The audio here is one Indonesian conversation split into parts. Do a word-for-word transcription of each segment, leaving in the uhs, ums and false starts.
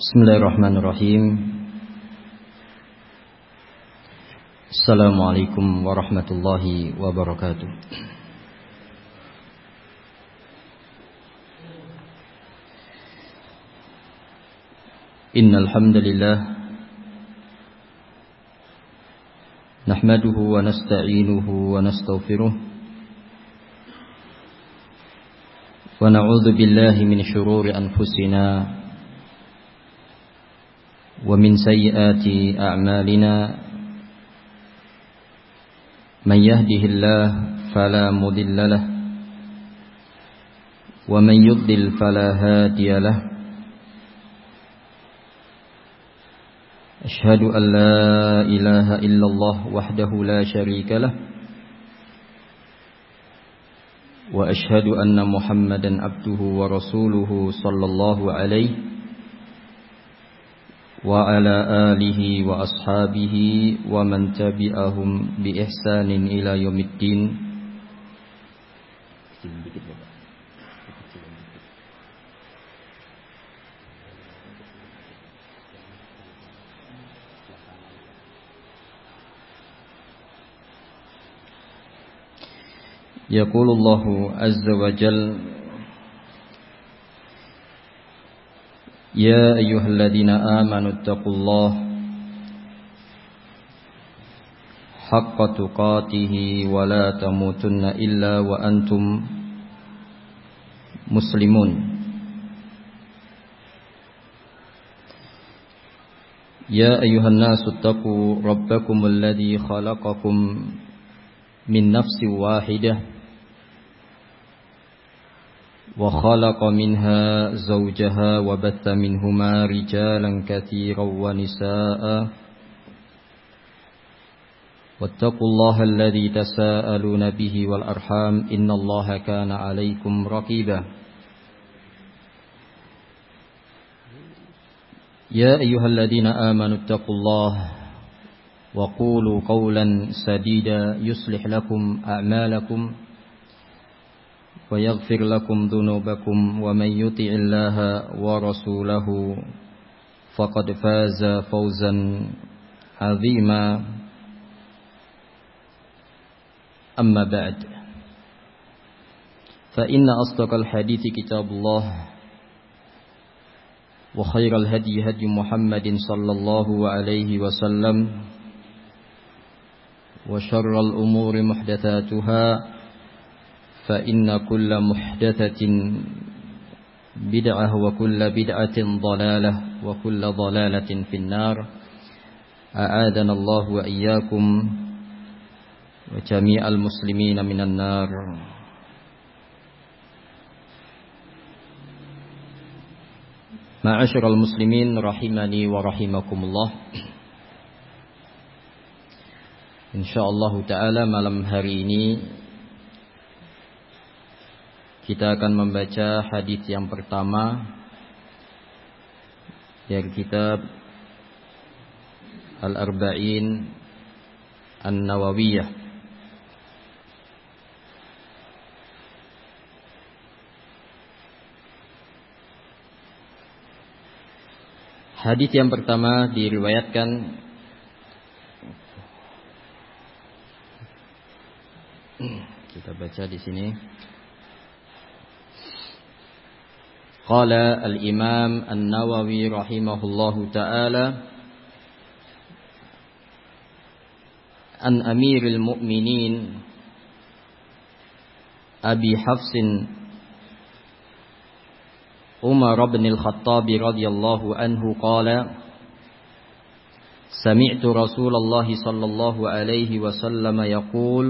Bismillahirrahmanirrahim. Assalamualaikum warahmatullahi wabarakatuh. Innal hamdalillah nahmaduhu wa nasta'inuhu wa nastaghfiruh wa na'udzu billahi min shururi anfusina wa min sayyiati a'malina man yahdihillahu fala mudilla lahu wa man yudlil fala hadiya lahu asyhadu an la ilaha illallah wahdahu la syarika lah wa asyhadu anna muhammadan abduhu wa rasuluhu sallallahu alaihi wa ala alihi wa ashabihi wa man tabi'ahum bi ihsanin ila yaumiddin. Yaqulullahu azza wa jalla يا أيها الذين آمنوا اتقوا الله حق تقاته ولا تموتن إلا وأنتم مسلمون يا أيها الناس اتقوا ربكم الذي خلقكم من نفس واحدة وخلق منها زوجها وبث منهما رجالا كثيرا ونساء واتقوا الله الذي تساءلون به والأرحام إن الله كان عليكم رقيبا يا أيها الذين آمنوا اتقوا الله وقولوا قولا سديدا يصلح لكم أعمالكم ويغفر لكم ذنوبكم ومن يطع الله ورسوله فقد فاز فوزا عظيما أما بعد فإن أصدق الحديث كتاب الله وخير الهدي هدي محمد صلى الله عليه وسلم وشر الأمور محدثاتها فإن كل محدثة بدعة وكل بدعة ضلالة وكل ضلالة في النار أعاذنا الله وإياكم وجميع المسلمين من النار. Ma'asyiral muslimin rahimani wa rahimakumullah. Insyaallah taala malam hari ini kita akan membaca hadis yang pertama dari kitab Al-Arba'in An-Nawawiyah. Hadis yang pertama diriwayatkan kita baca di sini. قال الإمام النووي رحمه الله تعالى عن أمير المؤمنين أبي حفص عمر بن الخطاب رضي الله عنه قال سمعت رسول الله صلى الله عليه وسلم يقول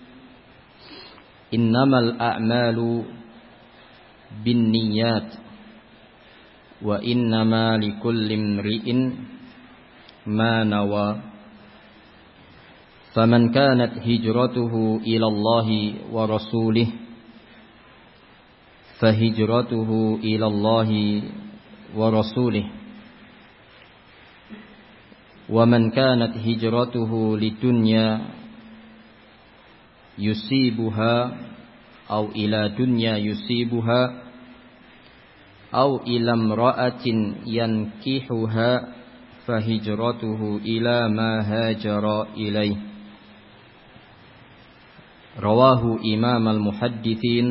إنما الأعمال بالنيات وإنما لكل امرئ ما نوى فمن كانت هجرته إلى الله ورسوله فهجرته إلى الله ورسوله ومن كانت هجرته لدنيا يصيبها أو إلى دنيا يصيبها أو إلى امرأة ينكحها فهجرته إلى ما هاجر إليه. رواه إمام المحدثين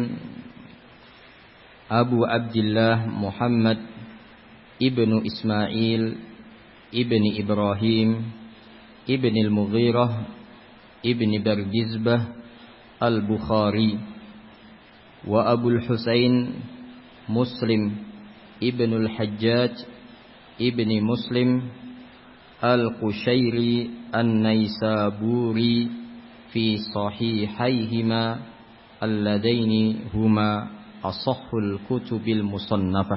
أبو عبد الله محمد ابن إسماعيل ابن إبراهيم ابن المغيرة ابن بردزبة البخاري. وأبو الحسين مسلم ابن الحجاج ابن مسلم القشيري النيسابوري في صحيحيهما اللذين هما أصح الكتب المصنفة.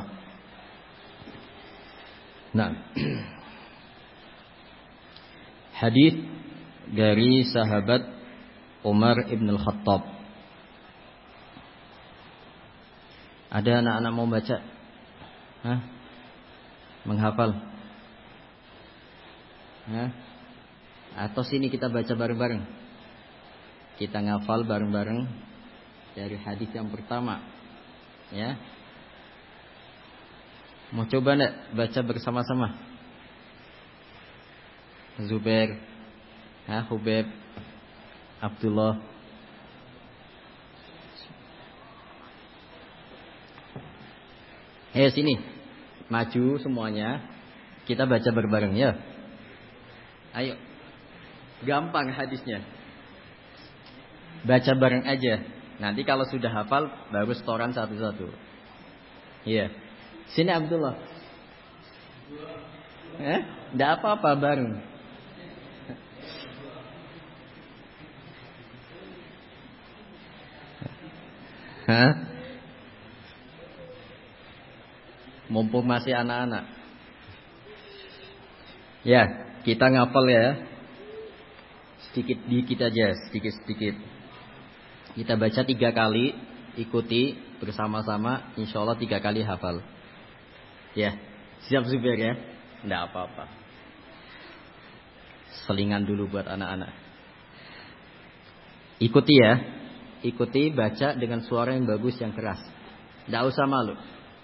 Nah, hadis dari sahabat Umar ibn al-Khattab. Ada anak-anak mau baca? Hah? Menghafal? Hah? Atau sini kita baca bareng-bareng? Kita ngafal bareng-bareng dari hadis yang pertama. Ya. Mau coba enggak baca bersama-sama? Zubair, ha, Hubeb, Abdullah. Hei sini, maju semuanya. Kita baca bareng-bareng ya. Ayo, gampang hadisnya. Baca bareng aja. Nanti kalau sudah hafal baru setoran satu-satu. Iya. Sini Abdullah. Eh, enggak apa-apa bareng. Hah? Mumpung masih anak-anak. Ya, kita ngapal ya. Sedikit-sedikit aja, sedikit-sedikit. Kita baca tiga kali, ikuti bersama-sama, insya Allah tiga kali hafal. Ya, siap Zubair ya? Enggak apa-apa. Selingan dulu buat anak-anak. Ikuti ya. Ikuti, baca dengan suara yang bagus, yang keras. Enggak usah malu.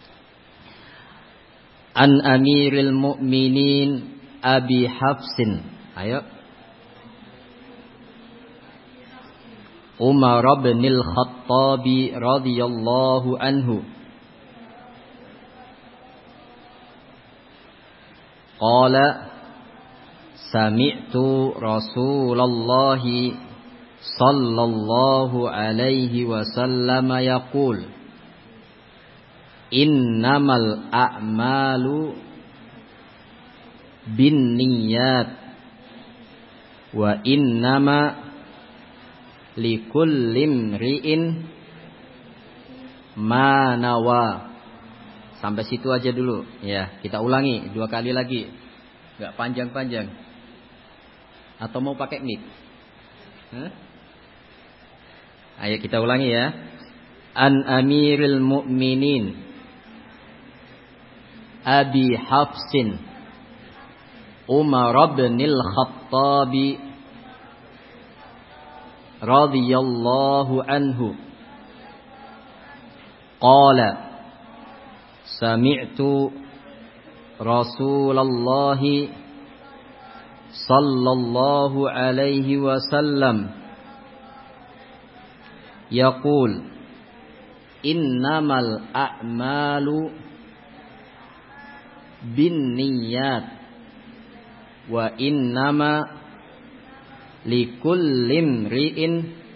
An Amiril Mu'minin Abi Hafsin. Ayo. Umar bin al-Khattab radhiyallahu anhu. Qala sami'tu Rasulullah sallallahu alaihi wasallam yaqul innamal a'malu binniyat wa innama likulli imri'in ma nawa. Sampai situ aja dulu. Ya, kita ulangi dua kali lagi. Enggak panjang-panjang. Atau mau pakai mic? Hah? Ayo kita ulangi ya. An Amiril Mu'minin Abi Hafsin Umar bin al-Khattab radhiyallahu anhu. Qala sami'tu Rasulullah sallallahu alaihi wasallam yaqul innamal a'malu binniyat wa innama likulli imri'in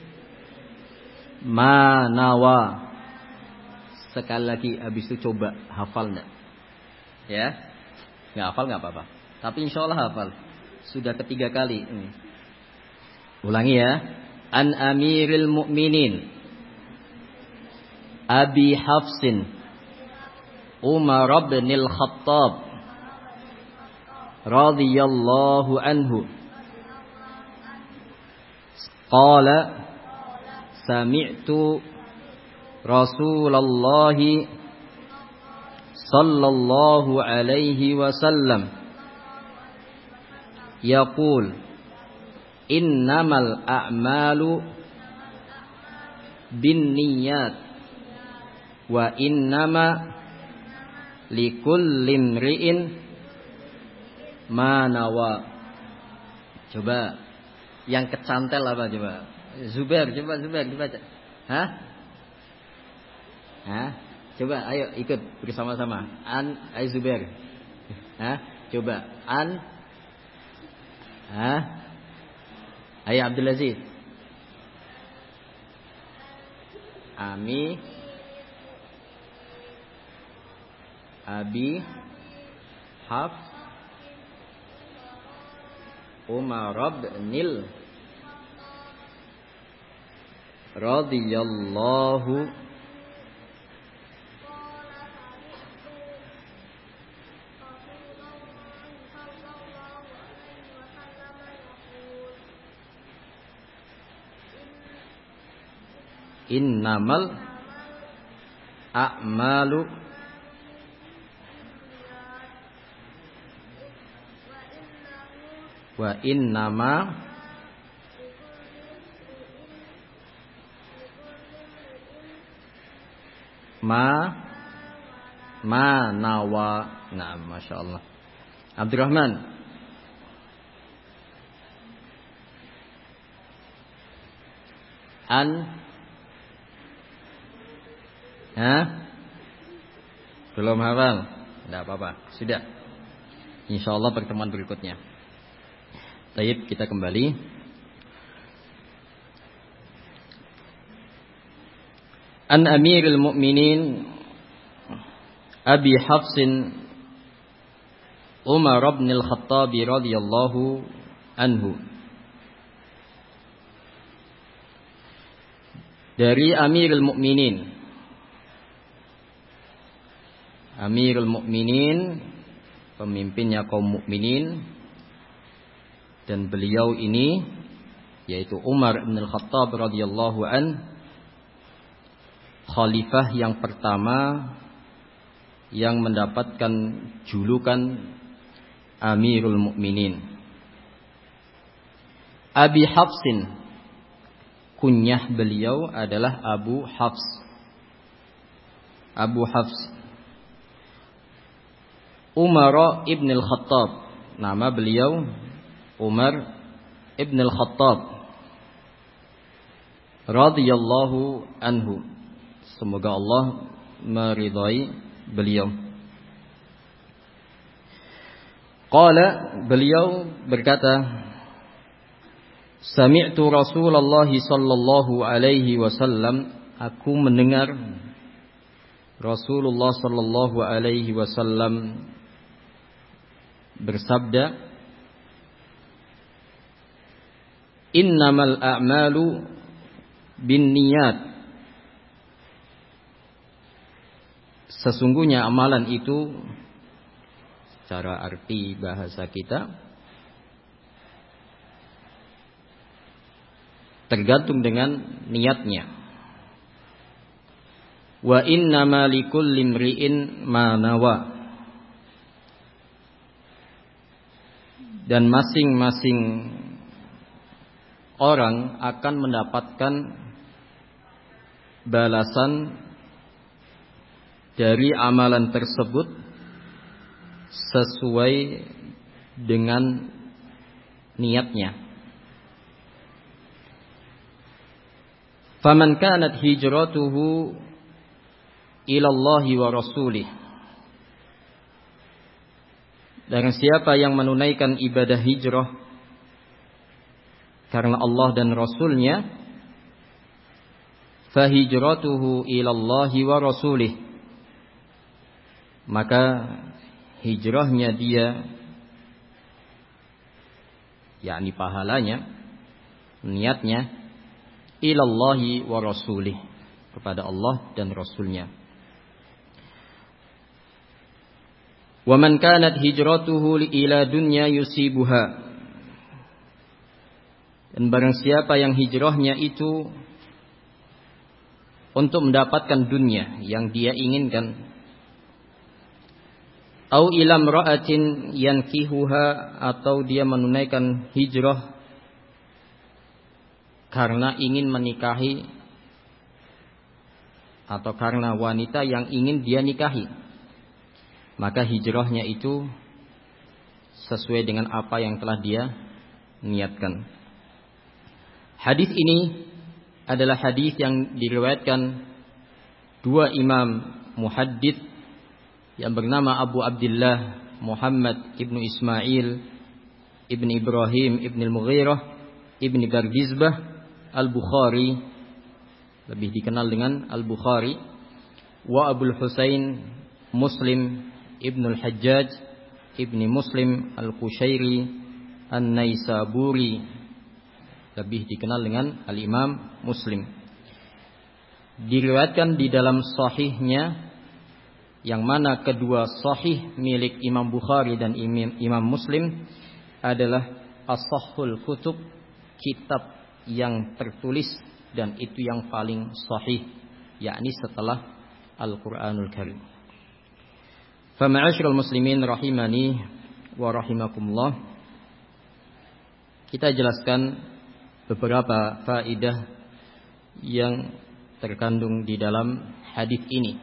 ma nawa. Sekali lagi habis itu coba hafal enggak? Ya. Enggak hafal enggak apa-apa. Tapi insyaallah hafal. Sudah ketiga kali ini. Ulangi ya. An Amiril Mu'minin Abi Hafsin Umar bin al-Khattab radhiyallahu anhu. Qala sami'tu Rasulullah sallallahu alaihi wasallam yaqul innamal a'malu binniyat wa innama likulli imri'in ma nawa. Coba yang kecantel apa coba? Zubair, coba Zubair dibaca. Hah? Hah? Coba ayo ikut bersama-sama. An ay Zubair. Hah? Coba an. Hah? Ayo Abdul Aziz. Ami Abi Hafs Umar ibnil radhiyallahu innamal a'malu wa innama ma ma nawa. Nah, Masya Allah. Abdurrahman. An. Hah? Belum hafal? Tidak apa-apa. Sudah. Insya Allah pertemuan berikutnya. Baik, kita kembali. An Amirul Mukminin Abi Hafsin Umar bin Al-Khattab radhiyallahu anhu. Dari Amirul Mukminin. Amirul Mukminin, pemimpinnya kaum mukminin, dan beliau ini yaitu Umar bin Al-Khattab radhiyallahu an, khalifah yang pertama yang mendapatkan julukan Amirul Mukminin. Abi Hafsin, kunyah beliau adalah Abu Hafs. Abu Hafs. Umar ibn al-Khattab, nama beliau Umar ibn al-Khattab radhiyallahu anhu. Semoga Allah meridai beliau. Qala, beliau berkata, sami'tu Rasulullah sallallahu alaihi wasallam, aku mendengar Rasulullah sallallahu alaihi wasallam bersabda, innamal a'malu binniyat, sesungguhnya amalan itu secara arti bahasa kita tergantung dengan niatnya. Wa innama likulli imri'in ma nawa, dan masing-masing orang akan mendapatkan balasan dari amalan tersebut sesuai dengan niatnya. Faman kanat hijratuhu ila Allah wa rasulih, dan siapa yang menunaikan ibadah hijrah karena Allah dan Rasulnya, fahijratuhu ilallahi wa rasulih, maka hijrahnya dia, yakni pahalanya, niatnya, ilallahi wa rasulih, kepada Allah dan Rasulnya. Wa man kanat hijratuhu ila dunya yusibuha, dan barang siapa yang hijrahnya itu untuk mendapatkan dunia yang dia inginkan, au ila imra'atin yankihuha, atau dia menunaikan hijrah karena ingin menikahi atau karena wanita yang ingin dia nikahi, maka hijrahnya itu sesuai dengan apa yang telah dia niatkan. Hadis ini adalah hadis yang diriwayatkan dua imam muhaddits yang bernama Abu Abdullah Muhammad ibnu Ismail ibn Ibrahim ibn al-Mughirah ibn Bardizbah al-Bukhari, lebih dikenal dengan al-Bukhari, wa Abul Husain Muslim ibn al-Hajjaj ibn Muslim al-Qushairi an-Naisaburi, lebih dikenal dengan al-Imam Muslim. Diriwayatkan di dalam sahihnya, yang mana kedua sahih milik Imam Bukhari dan Imam Muslim adalah as-sahhul kutub, kitab yang tertulis dan itu yang paling sahih, yakni setelah Al-Qur'anul Karim. Fa ma'asyiral muslimin rahimani wa rahimakumullah, kita jelaskan beberapa faedah yang terkandung di dalam hadis ini.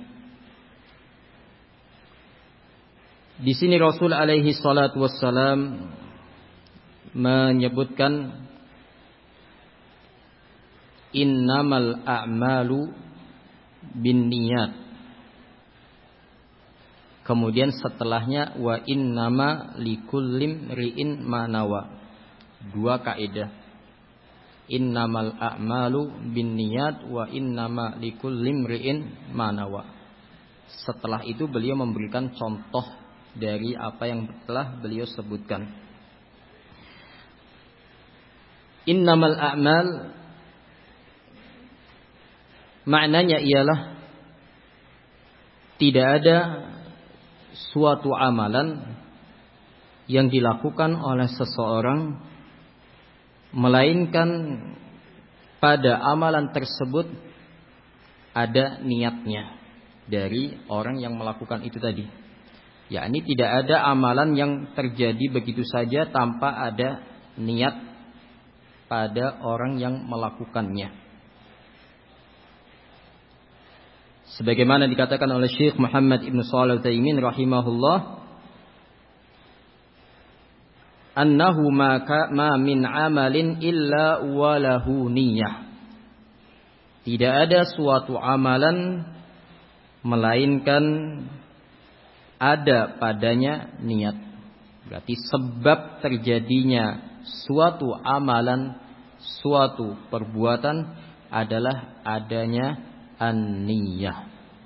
Di sini Rasul alaihi salatu wassalam menyebutkan innamal a'malu binniyat. Kemudian setelahnya wa innama likullim ri'in ma nawa. Dua kaidah. Innamal a'malu binniyat wa innama likullim ri'in ma nawa. Setelah itu beliau memberikan contoh dari apa yang telah beliau sebutkan. Innamal a'mal, maknanya ialah tidak ada suatu amalan yang dilakukan oleh seseorang melainkan pada amalan tersebut ada niatnya dari orang yang melakukan itu tadi. Yakni tidak ada amalan yang terjadi begitu saja tanpa ada niat pada orang yang melakukannya. Sebagaimana dikatakan oleh Syekh Muhammad Ibn Shalih Al-Utsaimin rahimahullah, annahu ma min amalin illa walahu niyyah. Tidak ada suatu amalan melainkan ada padanya niat. Berarti sebab terjadinya suatu amalan, suatu perbuatan adalah adanya an-niyah.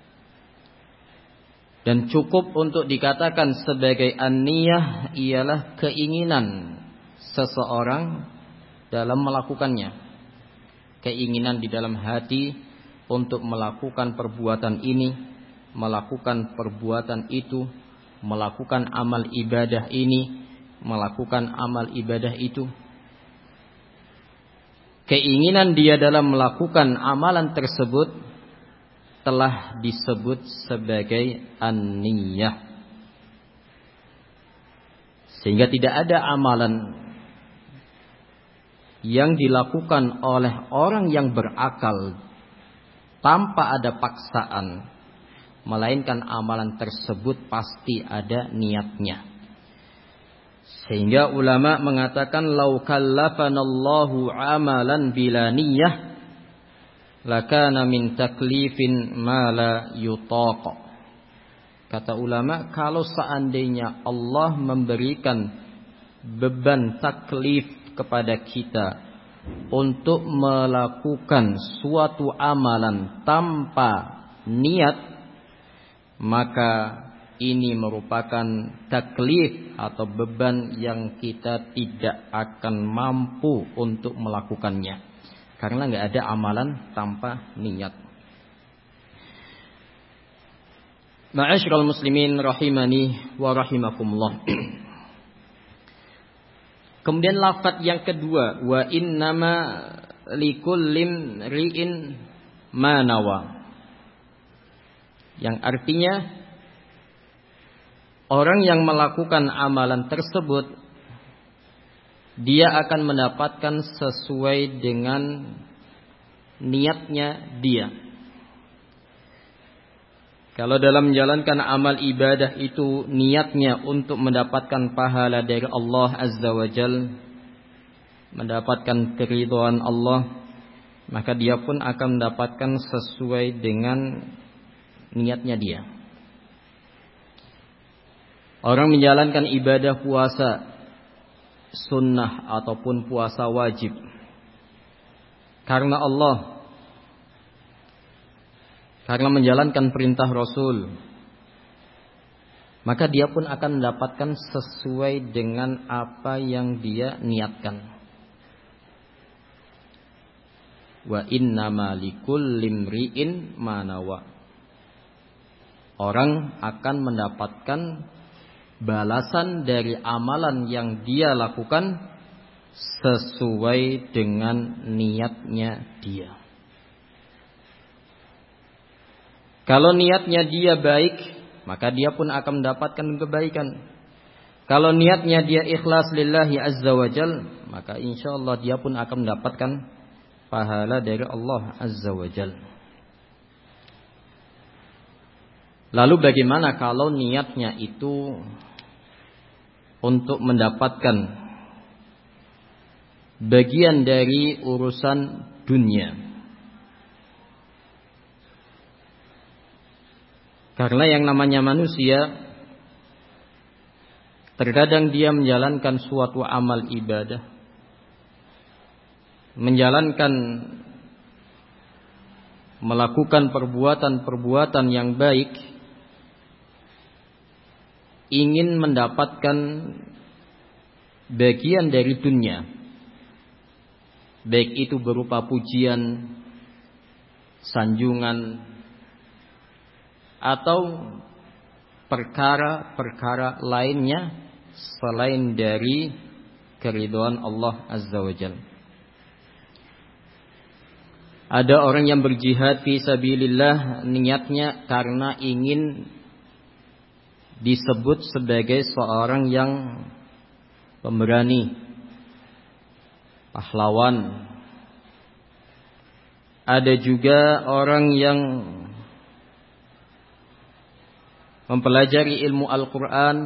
Dan cukup untuk dikatakan sebagai an-niyah ialah keinginan seseorang dalam melakukannya. Keinginan di dalam hati untuk melakukan perbuatan ini, melakukan perbuatan itu, melakukan amal ibadah ini, melakukan amal ibadah itu. Keinginan dia dalam melakukan amalan tersebut telah disebut sebagai an-niyah. Sehingga tidak ada amalan yang dilakukan oleh orang yang berakal tanpa ada paksaan, melainkan amalan tersebut pasti ada niatnya. Sehingga ulama mengatakan lau kallafanallahu amalan bila niyyah lakana min taklifin ma la yutaq. Kata ulama, kalau seandainya Allah memberikan beban taklif kepada kita untuk melakukan suatu amalan tanpa niat, maka ini merupakan taklif atau beban yang kita tidak akan mampu untuk melakukannya. Karena nggak ada amalan tanpa niat. Ma'asyiral muslimin rahimani wa rahimakumullah. Kemudian lafaz yang kedua, wa innama likullim ri'in ma nawa. Yang artinya orang yang melakukan amalan tersebut dia akan mendapatkan sesuai dengan niatnya dia. Kalau dalam menjalankan amal ibadah itu niatnya untuk mendapatkan pahala dari Allah Azza wa Jal, mendapatkan keridhaan Allah, maka dia pun akan mendapatkan sesuai dengan niatnya dia. Orang menjalankan ibadah puasa sunnah ataupun puasa wajib karena Allah, karena menjalankan perintah Rasul, maka dia pun akan mendapatkan sesuai dengan apa yang dia niatkan. Wa innama likulli imri'in ma nawa. Orang akan mendapatkan balasan dari amalan yang dia lakukan sesuai dengan niatnya dia. Kalau niatnya dia baik, maka dia pun akan mendapatkan kebaikan. Kalau niatnya dia ikhlas lillahi azza wa jal, maka insyaallah dia pun akan mendapatkan pahala dari Allah azza wa jal. Lalu bagaimana kalau niatnya itu untuk mendapatkan bagian dari urusan dunia? Karena yang namanya manusia, terkadang dia menjalankan suatu amal ibadah, menjalankan, melakukan perbuatan-perbuatan yang baik, ingin mendapatkan bagian dari dunia, baik itu berupa pujian, sanjungan, atau perkara-perkara lainnya selain dari keridhaan Allah azza wa jalla. Ada orang yang berjihad fi sabilillah, niatnya karena ingin disebut sebagai seorang yang pemberani, pahlawan. Ada juga orang yang mempelajari ilmu Al-Quran,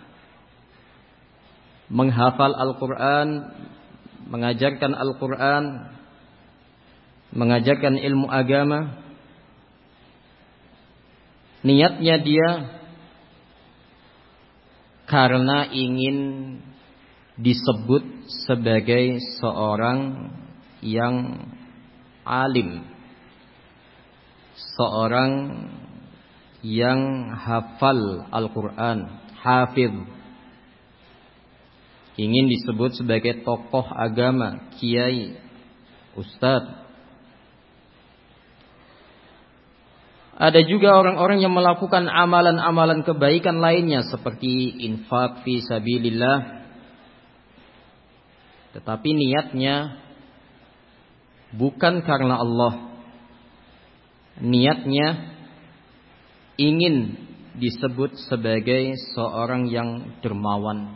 menghafal Al-Quran, mengajarkan Al-Quran, mengajarkan ilmu agama. Niatnya dia karena ingin disebut sebagai seorang yang alim, seorang yang hafal Al-Quran, hafidh, ingin disebut sebagai tokoh agama, kiai, ustadz. Ada juga orang-orang yang melakukan amalan-amalan kebaikan lainnya seperti infak fi sabilillah, tetapi niatnya bukan karena Allah. Niatnya ingin disebut sebagai seorang yang dermawan.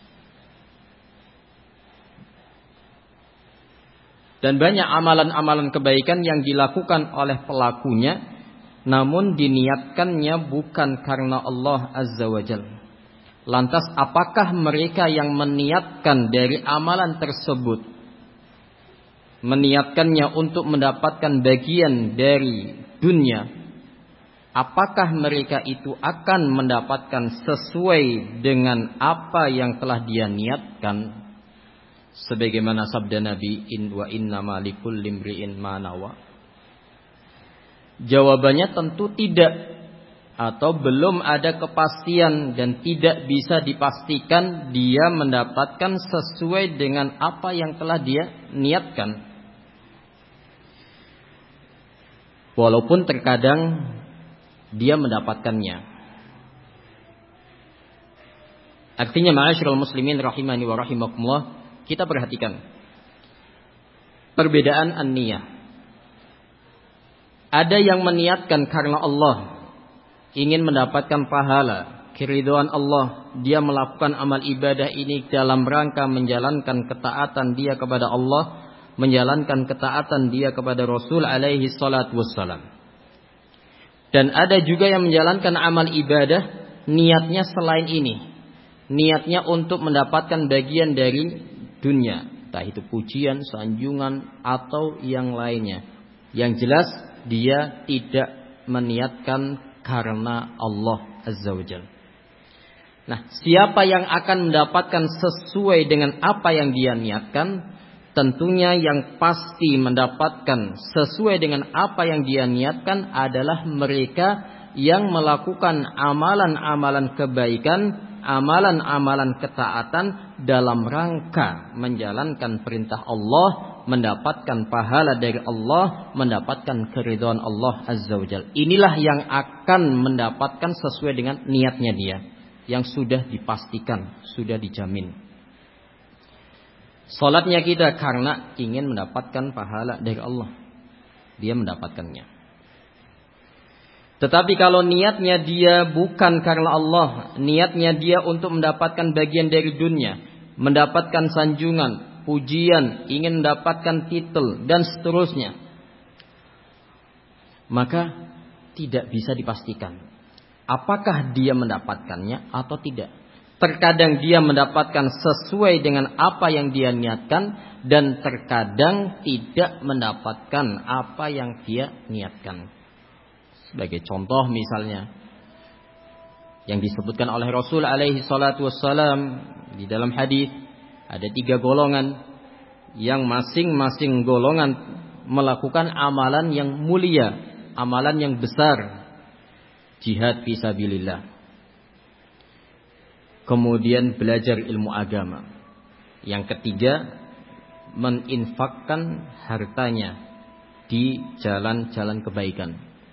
Dan banyak amalan-amalan kebaikan yang dilakukan oleh pelakunya, namun diniatkannya bukan karena Allah azza wa jalla. Lantas apakah mereka yang meniatkan dari amalan tersebut, meniatkannya untuk mendapatkan bagian dari dunia, apakah mereka itu akan mendapatkan sesuai dengan apa yang telah dia niatkan? Sebagaimana sabda Nabi, in wa innama likulli imri'in ma nawa. Jawabannya tentu tidak, atau belum ada kepastian dan tidak bisa dipastikan dia mendapatkan sesuai dengan apa yang telah dia niatkan. Walaupun terkadang dia mendapatkannya. Artinya ma'asyiral muslimin rahimani wa rahimakumullah, kita perhatikan perbedaan an-niyah. Ada yang meniatkan karena Allah, ingin mendapatkan pahala, keridhaan Allah, dia melakukan amal ibadah ini dalam rangka menjalankan ketaatan dia kepada Allah, menjalankan ketaatan dia kepada Rasul alaihi salatu wassalam. Dan ada juga yang menjalankan amal ibadah niatnya selain ini. Niatnya untuk mendapatkan bagian dari dunia, entah itu pujian, sanjungan atau yang lainnya. Yang jelas dia tidak meniatkan karena Allah Azza wa Jalla. Nah, siapa yang akan mendapatkan sesuai dengan apa yang dia niatkan? Tentunya yang pasti mendapatkan sesuai dengan apa yang dia niatkan adalah mereka yang melakukan amalan-amalan kebaikan, amalan-amalan ketaatan dalam rangka menjalankan perintah Allah, mendapatkan pahala dari Allah, mendapatkan keridhaan Allah Azza wa Jalla. Inilah yang akan mendapatkan sesuai dengan niatnya dia, yang sudah dipastikan, sudah dijamin. Salatnya kita karena ingin mendapatkan pahala dari Allah, dia mendapatkannya. Tetapi kalau niatnya dia bukan karena Allah, niatnya dia untuk mendapatkan bagian dari dunia, mendapatkan sanjungan, pujian, ingin mendapatkan titel dan seterusnya, maka tidak bisa dipastikan apakah dia mendapatkannya atau tidak. Terkadang dia mendapatkan sesuai dengan apa yang dia niatkan, dan terkadang tidak mendapatkan apa yang dia niatkan. Sebagai contoh misalnya yang disebutkan oleh Rasul alaihi salatu wassalam di dalam hadis, ada tiga golongan yang masing-masing golongan melakukan amalan yang mulia, amalan yang besar, jihad fisabilillah, kemudian belajar ilmu agama. Yang ketiga, menginfakkan hartanya di jalan-jalan kebaikan.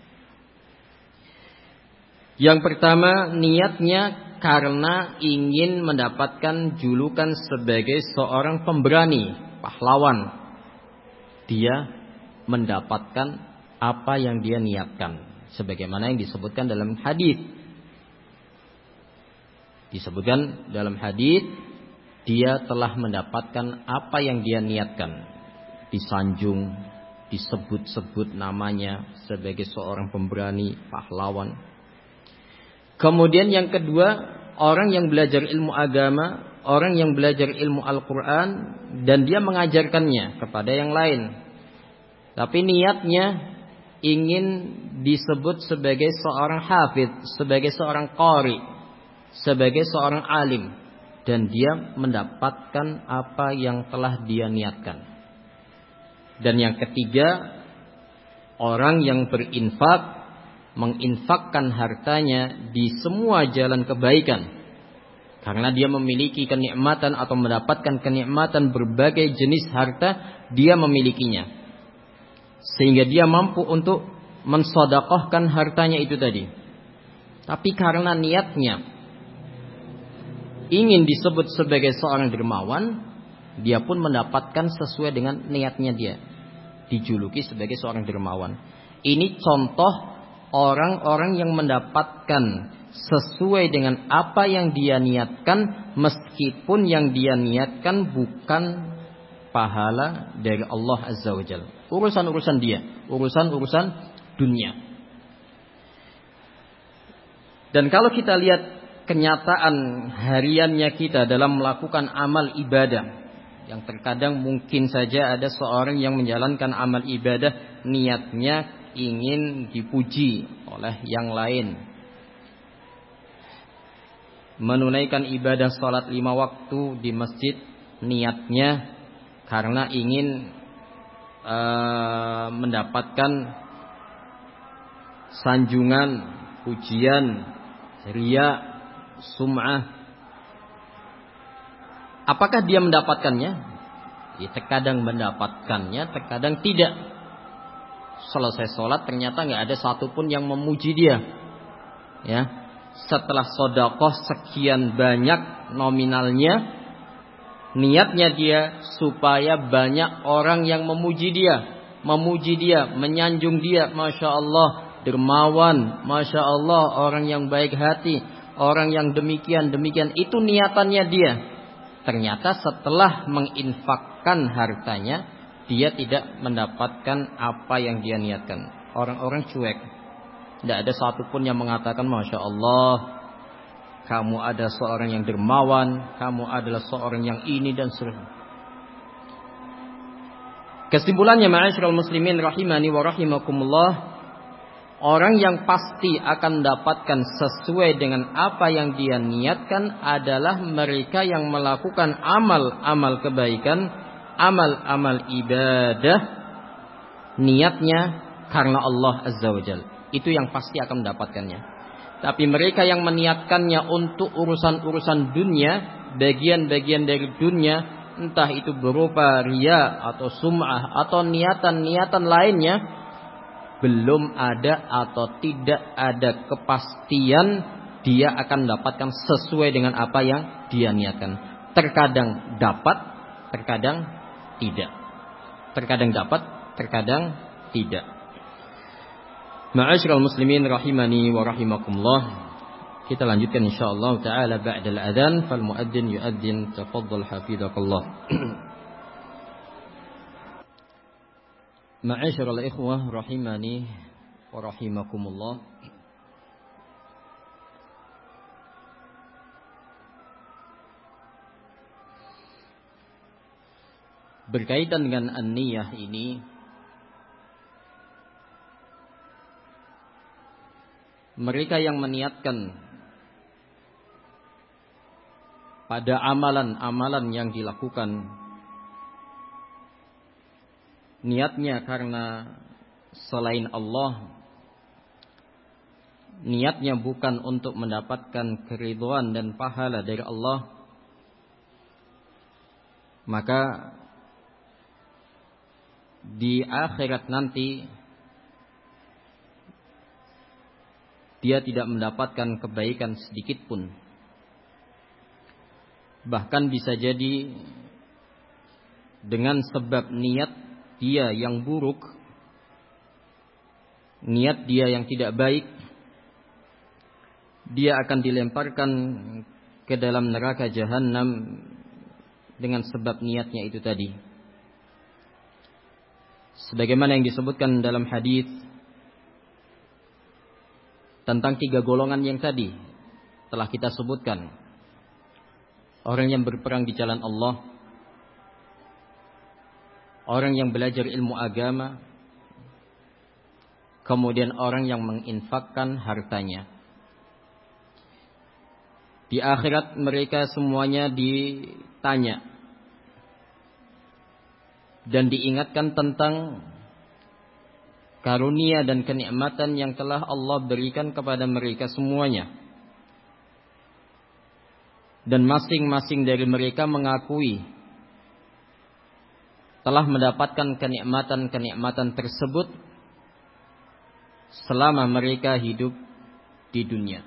Yang pertama, niatnya karena ingin mendapatkan julukan sebagai seorang pemberani, pahlawan. Dia mendapatkan apa yang dia niatkan, sebagaimana yang disebutkan dalam hadis. Disebutkan dalam hadis, dia telah mendapatkan apa yang dia niatkan. Disanjung, disebut-sebut namanya sebagai seorang pemberani, pahlawan. Kemudian yang kedua, orang yang belajar ilmu agama, orang yang belajar ilmu Al-Quran, dan dia mengajarkannya kepada yang lain. Tapi niatnya ingin disebut sebagai seorang hafidz, sebagai seorang qari, sebagai seorang alim, dan dia mendapatkan apa yang telah dia niatkan. Dan yang ketiga, orang yang berinfak, menginfakkan hartanya di semua jalan kebaikan, karena dia memiliki kenikmatan atau mendapatkan kenikmatan berbagai jenis harta, dia memilikinya, sehingga dia mampu untuk mensedekahkan hartanya itu tadi. Tapi karena niatnya ingin disebut sebagai seorang dermawan, dia pun mendapatkan sesuai dengan niatnya dia, dijuluki sebagai seorang dermawan. Ini contoh orang-orang yang mendapatkan sesuai dengan apa yang dia niatkan, meskipun yang dia niatkan bukan pahala dari Allah Azza wa Jalla. Urusan-urusan dia, urusan-urusan dunia. Dan kalau kita lihat kenyataan hariannya kita dalam melakukan amal ibadah, yang terkadang mungkin saja ada seorang yang menjalankan amal ibadah niatnya ingin dipuji oleh yang lain. Menunaikan ibadah salat lima waktu di masjid, niatnya karena ingin uh, mendapatkan sanjungan, pujian, riya, sum'ah. Apakah dia mendapatkannya? Ya, terkadang mendapatkannya, terkadang tidak. Selesai sholat ternyata nggak ada satupun yang memuji dia. Ya, setelah sedekah sekian banyak nominalnya, niatnya dia supaya banyak orang yang memuji dia, memuji dia, menyanjung dia, masya Allah, dermawan, masya Allah, orang yang baik hati, orang yang demikian demikian. Itu niatannya dia. Ternyata setelah menginfakkan hartanya, dia tidak mendapatkan apa yang dia niatkan. Orang-orang cuek, Tidak ada satupun yang mengatakan Masya Allah, kamu ada seorang yang dermawan, kamu adalah seorang yang ini dan sebagainya. Kesimpulannya ma'asyiral muslimin rahimani wa rahimakumullah, orang yang pasti akan dapatkan sesuai dengan apa yang dia niatkan adalah mereka yang melakukan amal-amal kebaikan, amal-amal ibadah, niatnya karena Allah Azza wa Jalla. Itu yang pasti akan mendapatkannya. Tapi mereka yang meniatkannya untuk urusan-urusan dunia, bagian-bagian dari dunia, entah itu berupa riya atau sum'ah atau niatan-niatan lainnya, belum ada atau tidak ada kepastian dia akan mendapatkan sesuai dengan apa yang dia niatkan. Terkadang dapat, terkadang tidak. Terkadang dapat, terkadang tidak. Ma'asyiral muslimin rahimani wa rahimakumullah. Kita lanjutkan insyaallah taala ba'dal adzan, fal muadzin yu'adzin, tafaddal hafizakallah. Ma'asyiral ikhwah rahimani wa rahimakumullah. Berkaitan dengan an-niyah ini, mereka yang meniatkan pada amalan-amalan yang dilakukan, niatnya karena selain Allah, niatnya bukan untuk mendapatkan keridhaan dan pahala dari Allah, maka di akhirat nanti dia tidak mendapatkan kebaikan sedikit pun. Bahkan bisa jadi dengan sebab niat dia yang buruk, niat dia yang tidak baik, dia akan dilemparkan ke dalam neraka jahanam dengan sebab niatnya itu tadi. Sebagaimana yang disebutkan dalam hadis tentang tiga golongan yang tadi telah kita sebutkan. Orang yang berperang di jalan Allah, orang yang belajar ilmu agama, kemudian orang yang menginfakkan hartanya. Di akhirat mereka semuanya ditanya dan diingatkan tentang karunia dan kenikmatan yang telah Allah berikan kepada mereka semuanya. Dan masing-masing dari mereka mengakui telah mendapatkan kenikmatan-kenikmatan tersebut selama mereka hidup di dunia.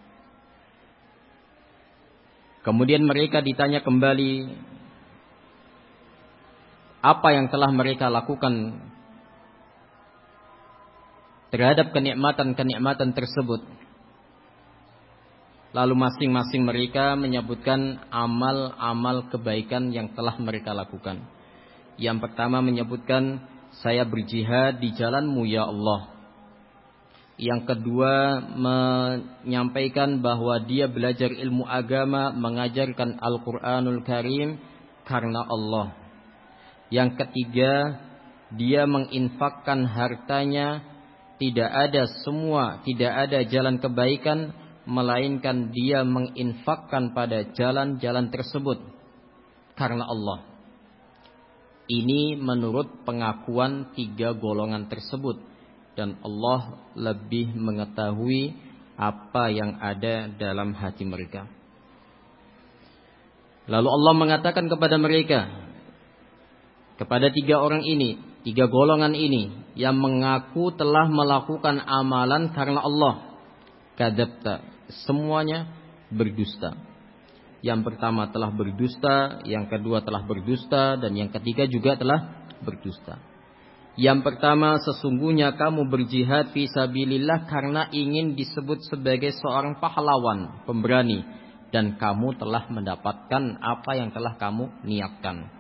Kemudian mereka ditanya kembali apa yang telah mereka lakukan terhadap kenikmatan-kenikmatan tersebut. Lalu masing-masing mereka menyebutkan amal-amal kebaikan yang telah mereka lakukan. Yang pertama menyebutkan, saya berjihad di jalan-Mu ya Allah. Yang kedua menyampaikan bahwa dia belajar ilmu agama, mengajarkan Al-Quranul Karim karena Allah. Yang ketiga, dia menginfakkan hartanya. Tidak ada semua, tidak ada jalan kebaikan, melainkan dia menginfakkan pada jalan-jalan tersebut karena Allah. Ini menurut pengakuan tiga golongan tersebut. Dan Allah lebih mengetahui apa yang ada dalam hati mereka. Lalu Allah mengatakan kepada mereka, kepada tiga orang ini, tiga golongan ini yang mengaku telah melakukan amalan karena Allah, kadzabta, semuanya berdusta. Yang pertama telah berdusta, yang kedua telah berdusta, dan yang ketiga juga telah berdusta. Yang pertama, sesungguhnya kamu berjihad fi sabilillah karena ingin disebut sebagai seorang pahlawan, pemberani, dan kamu telah mendapatkan apa yang telah kamu niatkan.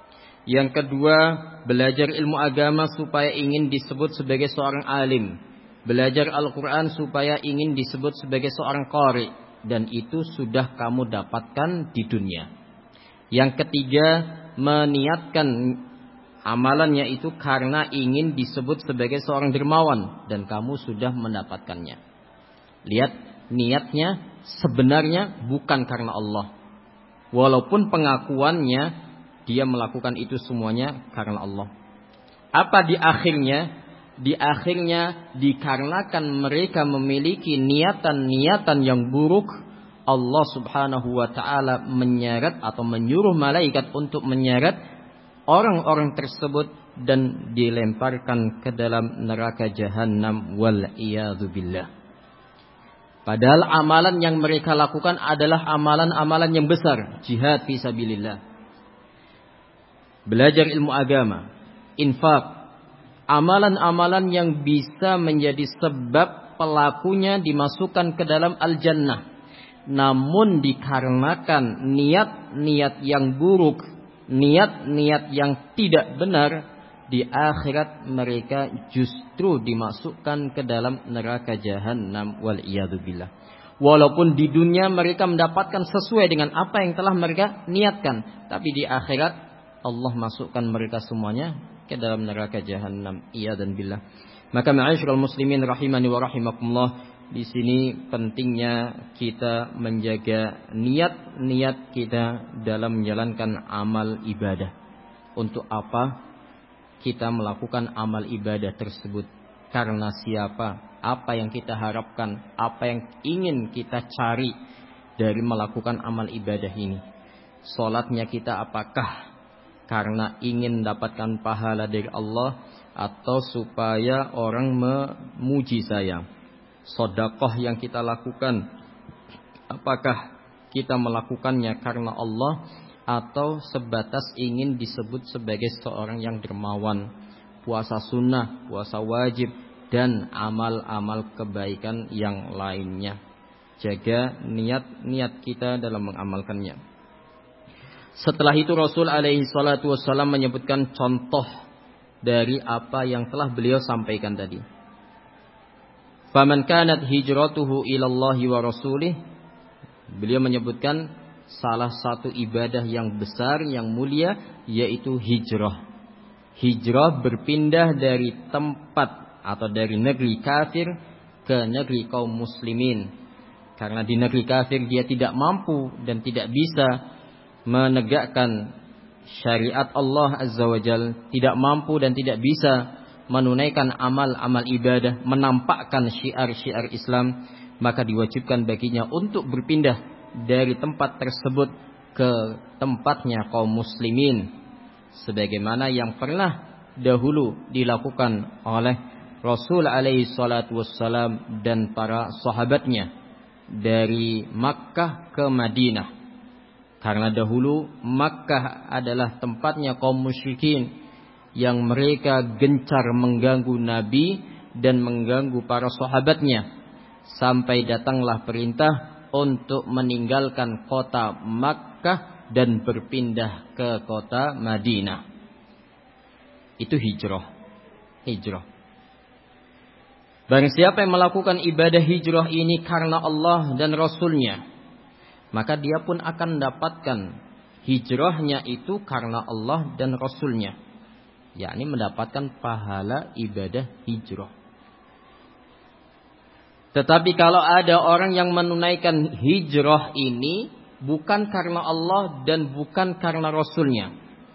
Yang kedua, belajar ilmu agama supaya ingin disebut sebagai seorang alim. belajar Al-Quran supaya ingin disebut sebagai seorang qari, dan itu sudah kamu dapatkan di dunia. Yang ketiga, meniatkan amalannya itu karena ingin disebut sebagai seorang dermawan, dan kamu sudah mendapatkannya. Lihat, niatnya sebenarnya bukan karena Allah, walaupun pengakuannya dia melakukan itu semuanya karena Allah. Apa di akhirnya? Di akhirnya dikarenakan mereka memiliki niatan-niatan yang buruk, Allah Subhanahu wa taala menyeret atau menyuruh malaikat untuk menyeret orang-orang tersebut dan dilemparkan ke dalam neraka jahanam wal iyadu billah. Padahal amalan yang mereka lakukan adalah amalan-amalan yang besar, jihad fi sabilillah, belajar ilmu agama, infak, amalan-amalan yang bisa menjadi sebab pelakunya dimasukkan ke dalam al-jannah. Namun dikarenakan niat-niat yang buruk, niat-niat yang tidak benar, di akhirat mereka justru dimasukkan ke dalam neraka jahanam wal iyadu billah. Walaupun di dunia mereka mendapatkan sesuai dengan apa yang telah mereka niatkan, tapi di akhirat Allah masukkan mereka semuanya ke dalam neraka jahanam, iyadan billah. Maka ma'asyiral muslimin rahimani wa rahimakumullah, di sini pentingnya kita menjaga niat-niat kita dalam menjalankan amal ibadah. Untuk apa kita melakukan amal ibadah tersebut? Karena siapa? Apa yang kita harapkan? Apa yang ingin kita cari dari melakukan amal ibadah ini? Salatnya kita apakah karena ingin mendapatkan pahala dari Allah, atau supaya orang memuji saya? Sedekah yang kita lakukan, apakah kita melakukannya karena Allah, atau sebatas ingin disebut sebagai seorang yang dermawan? Puasa sunnah, puasa wajib, dan amal-amal kebaikan yang lainnya. Jaga niat-niat kita dalam mengamalkannya. Setelah itu Rasul alaihi salatu wassalam menyebutkan contoh dari apa yang telah beliau sampaikan tadi. Faman kanat hijratuhu ilallahi wa rasulih. Beliau menyebutkan salah satu ibadah yang besar, yang mulia, yaitu hijrah. Hijrah berpindah dari tempat atau dari negeri kafir ke negeri kaum muslimin. Karena di negeri kafir dia tidak mampu dan tidak bisa menegakkan syariat Allah Azza wa Jal, tidak mampu dan tidak bisa menunaikan amal-amal ibadah, menampakkan syiar-syiar Islam, maka diwajibkan baginya untuk berpindah dari tempat tersebut ke tempatnya kaum muslimin, sebagaimana yang pernah dahulu dilakukan oleh Rasul alaihi salatu wassalam dan para sahabatnya dari Makkah ke Madinah. Karena dahulu Makkah adalah tempatnya kaum musyrikin yang mereka gencar mengganggu Nabi dan mengganggu para sahabatnya, sampai datanglah perintah untuk meninggalkan kota Makkah dan berpindah ke kota Madinah. Itu hijrah. Hijrah. Barang siapa yang melakukan ibadah hijrah ini karena Allah dan Rasulnya, maka dia pun akan mendapatkan hijrahnya itu karena Allah dan Rasulnya, yakni mendapatkan pahala ibadah hijrah. Tetapi kalau ada orang yang menunaikan hijrah ini bukan karena Allah dan bukan karena Rasulnya,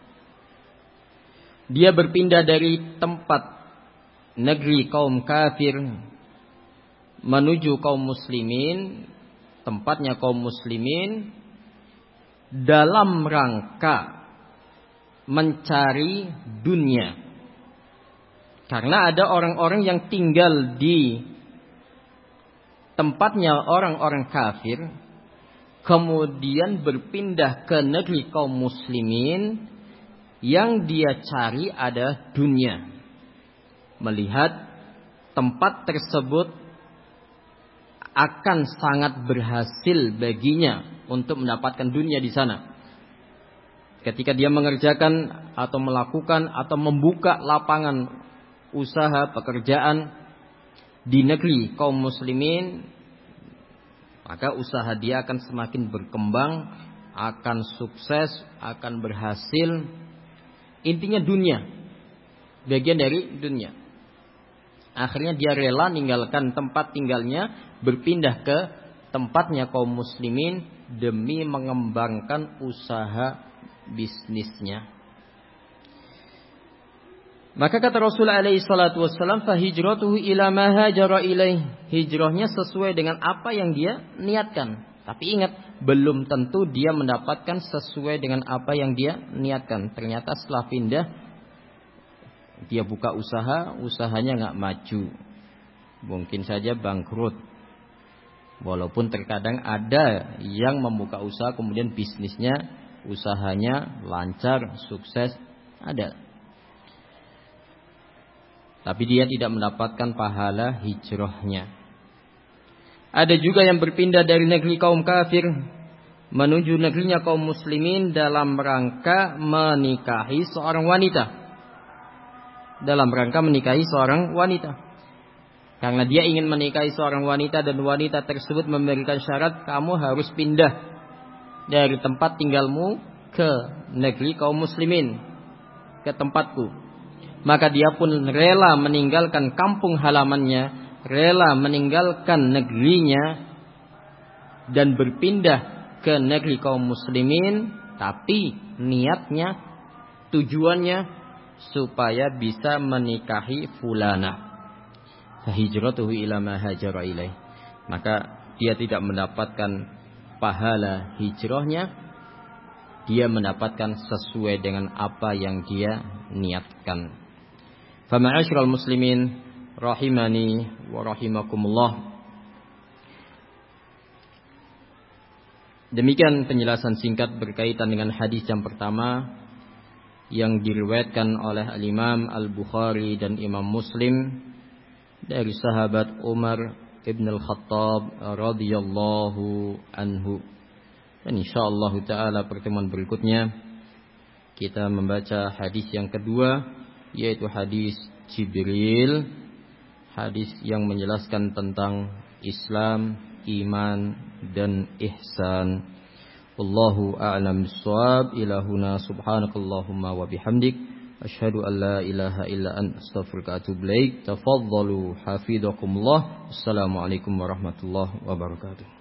dia berpindah dari tempat negeri kaum kafir menuju kaum muslimin, tempatnya kaum muslimin, dalam rangka mencari dunia. Karena ada orang-orang yang tinggal di tempatnya orang-orang kafir, kemudian berpindah ke negeri kaum muslimin, yang dia cari adalah dunia. Melihat tempat tersebut akan sangat berhasil baginya untuk mendapatkan dunia di sana. Ketika dia mengerjakan atau melakukan atau membuka lapangan usaha pekerjaan, di negeri kaum muslimin, maka usaha dia akan semakin berkembang, akan sukses, akan berhasil. Intinya dunia, bagian dari dunia. Akhirnya dia rela meninggalkan tempat tinggalnya, berpindah ke tempatnya kaum muslimin demi mengembangkan usaha bisnisnya. Maka kata Rasul alaihi salatu wassalam, fa hijratuhu ila ma hajara ilaih. Hijrahnya sesuai dengan apa yang dia niatkan. Tapi ingat, belum tentu dia mendapatkan sesuai dengan apa yang dia niatkan. Ternyata setelah pindah, dia buka usaha, usahanya nggak maju. Mungkin saja bangkrut. Walaupun terkadang ada yang membuka usaha kemudian bisnisnya, usahanya lancar, sukses, ada. Tapi dia tidak mendapatkan pahala hijrahnya. Ada juga yang berpindah dari negeri kaum kafir menuju negerinya kaum muslimin dalam rangka menikahi seorang wanita. Dalam rangka menikahi seorang wanita. Karena dia ingin menikahi seorang wanita dan wanita tersebut memberikan syarat, kamu harus pindah dari tempat tinggalmu ke negeri kaum muslimin, ke tempatku. Maka dia pun rela meninggalkan kampung halamannya, rela meninggalkan negerinya dan berpindah ke negeri kaum muslimin. Tapi niatnya, tujuannya supaya bisa menikahi fulana. Hijratuhu ila ma hajara ilaih. Maka dia tidak mendapatkan pahala hijrahnya, dia mendapatkan sesuai dengan apa yang dia niatkan. Fa ma'asyiral muslimin rahimani wa rahimakumullah. Demikian penjelasan singkat berkaitan dengan hadis yang pertama yang diriwayatkan oleh Al-Imam Al-Bukhari dan Imam Muslim dari sahabat Umar ibn Al-Khattab radhiyallahu anhu. Dan insyaallah taala pertemuan berikutnya kita membaca hadis yang kedua, yaitu hadis Jibril, hadis yang menjelaskan tentang Islam, iman dan ihsan. Wallahu a'lam bissawab. Ilahuna subhanakallahumma wa bihamdik asyhadu an la ilaha illa anta astaghfiruka wa atubu ilaik. Tafadhalu hafizakumullah. Assalamualaikum warahmatullahi wabarakatuh.